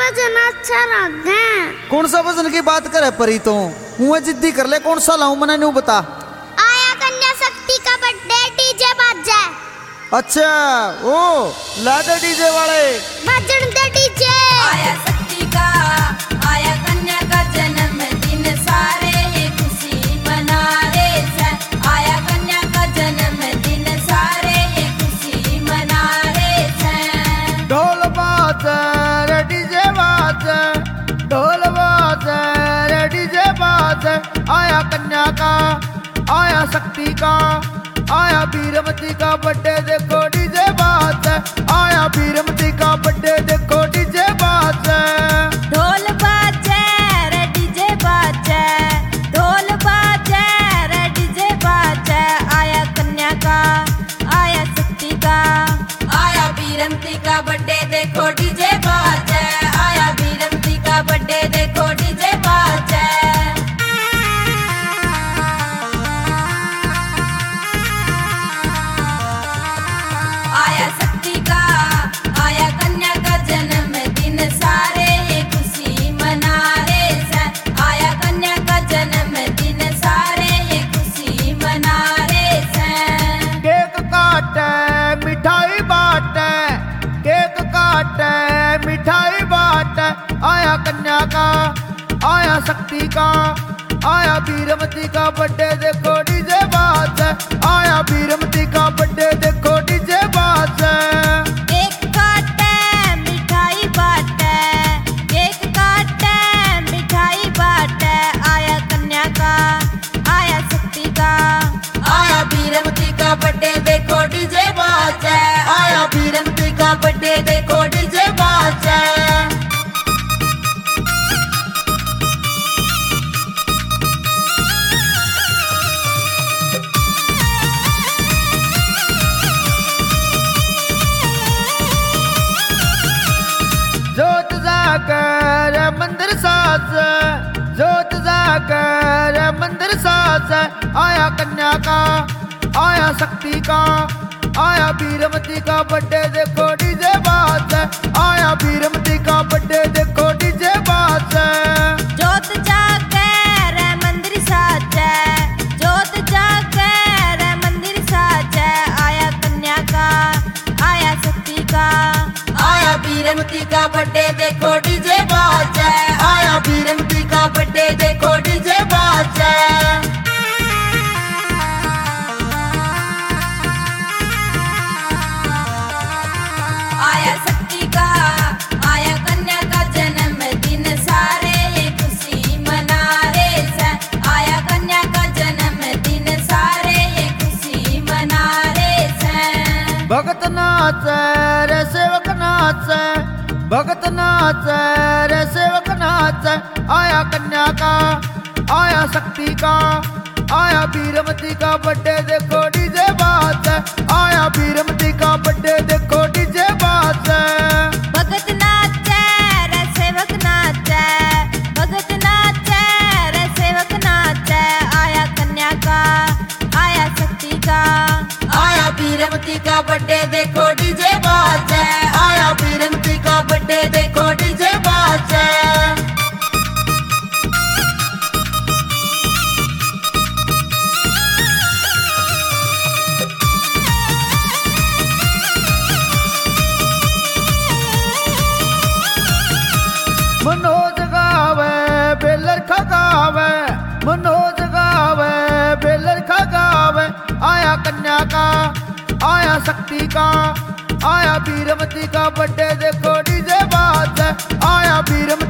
भजन अच्छा लगे। कौन सा भजन की बात करे परी तो मुँह जिद्दी कर ले, कौन सा लाऊं मैंने नहीं बता। आया कन्या शक्ति का बर्थडे डीजे बाजा। अच्छा ओ ला दे डीजे वाले भजन दे डीजे। आया शक्ति का, आया कन्या का जन्मदिन, सारे ये खुशी मना रे से। आया कन्या का जन्मदिन, सारे ये खुशी मना रे से। ढोल बाजे रे डीजे बाजे, ढोल बाजे रे डीजे बाजे। आया कन्या का, आया शक्ति का, आया वीरमती का बर्थडे देखो डीजे बाजे। आया वीरमती का बर्थडे देखो डीजे बाजे। ढोल बाजे रे डीजे बाजे, ढोल बाजे रे डीजे बाजे। आया कन्या का, आया शक्ति का, आया वीरमती का बर्थडे देखो डीजे बाजे। आया वीरमती का बर्थडे देखो डीजे बाजे। आया शक्ति का, आया कन्या का जन्मदिन, सारे ये खुशी मना रे से। आया कन्या का जन्मदिन, सारे ये खुशी मना रे से। केक काटे मिठाई बाटे, केक काटे मिठाई बाटे। आया कन्या का, आया शक्ति का, आया वीरमती का बर्थडे देखो डीजे बाजे। आया वीरमती का बर्थडे देखो डीजे बाजे। केक काटे मिठाई बाटे, केक काटे मिठाई बाटे। आया कन्या का, आया शक्ति का, आया वीरमती का बर्थडे देखो डीजे बाजे। आया वीरमती का बर्थडे देखो डीजे बाजे। जोत जाकर मंदिर सास, जोत जाकर मंदिर सास। आया कन्या का, आया शक्ति का, आया वीरमती का बर्थडे देखो डीजे बाजे। आया वीरमती का बर्थडे देखो डीजे बाजे। जोत जाकर मंदिर साजे, जोत जाकर मंदिर साजे। आया कन्या का, आया शक्ति का, आया वीरमती का बर्थडे देखो डीजे बाजे। आया वीरमती का बर्थडे देखो डीजे बाजे। आया शक्ति का, आया कन्या का जन्मदिन, सारे ये खुशी मना रे से। आया कन्या का जन्मदिन, सारे ये खुशी मना रे से। भगत नाच रे सेवक नाच, भगत नाच रे सेवक नाच। आया कन्या का, आया शक्ति का, आया वीरमती का बर्थडे देखो डीजे बाजे। आया वीरमती का बर्थडे देखो डीजे बाजे। भगत नाचे रे सेवक नाचे, भगत नाचे रे सेवक नाचे। आया कन्या का, आया शक्ति का, आया वीरमती का बर्थडे देखो डीजे बाजे। आया वीरमती का बर्थडे देखो डीजे बाजे। मनोज गावे बेलर खगावे, मनोज गावे बेलर खगावे। आया कन्या का, आया शक्ति का, आया वीरमती का बर्थडे देखो डीजे बाजे। आया वीरमती